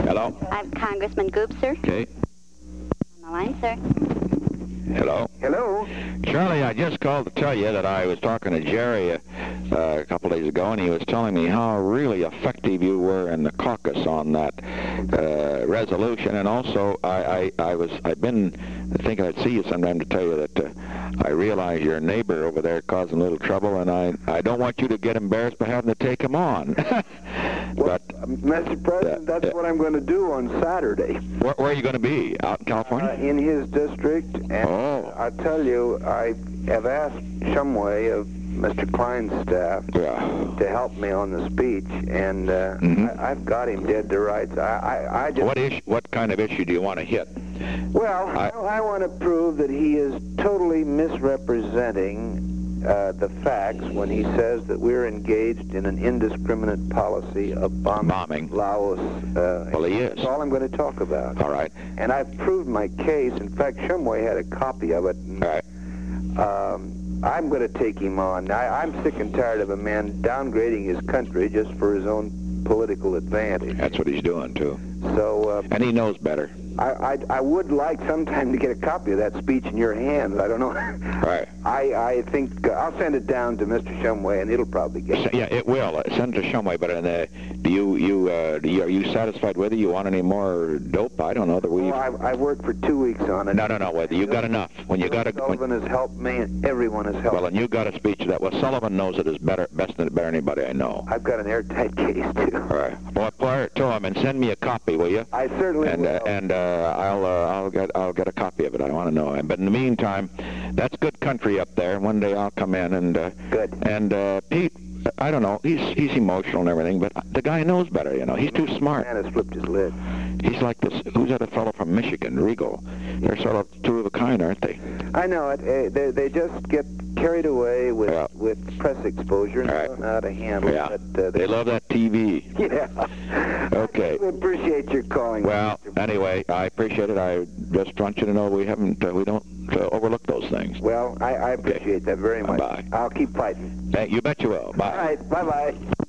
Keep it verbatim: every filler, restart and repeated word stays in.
Hello? I'm Congressman Goop, sir. Okay. On the line, sir. Hello? Hello? Charlie, I just called to tell you that I was talking to Jerry uh, uh, a couple days ago, and he was telling me how really effective you were in the caucus on that uh, resolution. And also, I, I, I was, I've been thinking I'd see you sometime to tell you that uh, I realize your neighbor over there causing a little trouble, and I, I don't want you to get embarrassed by having to take him on. Well, but Mister President, uh, that's uh, what I'm going to do on Saturday. Where, where are you going to be? Out in California? Uh, in his district, and Oh. I tell you, I have asked Shumway of Mister Klein's staff Yeah. to help me on the speech, and uh, Mhm. I, I've got him dead to rights. I, I, I just What issue? What kind of issue do you want to hit? well, I- I, I want to prove that he is totally misrepresenting uh, the facts when he says that we're engaged in an indiscriminate policy of bombing, Bombing. Laos. Uh, Well, he is. That's all I'm going to talk about. All right. And I've proved my case. In fact, Shumway had a copy of it. And, All right. um, I'm going to take him on. I, I'm sick and tired of a man downgrading his country just for his own political advantage. That's what he's doing, too. So uh, And he knows better. I, I, I would like sometime to get a copy of that speech in your hands. I don't know. Right. I, I think uh, I'll send it down to Mister Shumway, and it'll probably get it. Yeah, it will. Uh, Send it to Shumway, but uh, do you, you, uh, do you, are you satisfied with it? You want any more dope? I don't know that we... Well, I've, I've worked for two weeks on it. No, no, no, whether you got enough. When you got a... When, Sullivan has helped me, and everyone has helped well, and you got a speech that, well, Sullivan knows it is better, best than better than anybody I know. I've got an airtight case, too. All right. Well, apply it to him and send me a copy, will you? I certainly And will. uh, and uh, I'll uh, I'll get I'll get a copy of it. I want to know. But in the meantime, that's good country up there. And one day I'll come in and uh, Good. And uh, Pete, I don't know. He's he's emotional and everything, but the guy knows better. You know, he's too smart. Man has flipped his lid. He's like this. Who's that? A fellow from Michigan, Regal. They're sort of two of a kind, aren't they? I know it. Uh, they, they just get carried away with Yeah. with press exposure and Right. don't know how to handle Yeah. it. But, uh, They love that T V. Yeah. Okay. I appreciate your calling. Well, anyway, I appreciate it. I just want you to know we haven't uh, we don't uh, overlook those things. Well, I, I appreciate that very much. Bye. I'll keep fighting. Hey, you bet you will. Bye. All right. Bye-bye.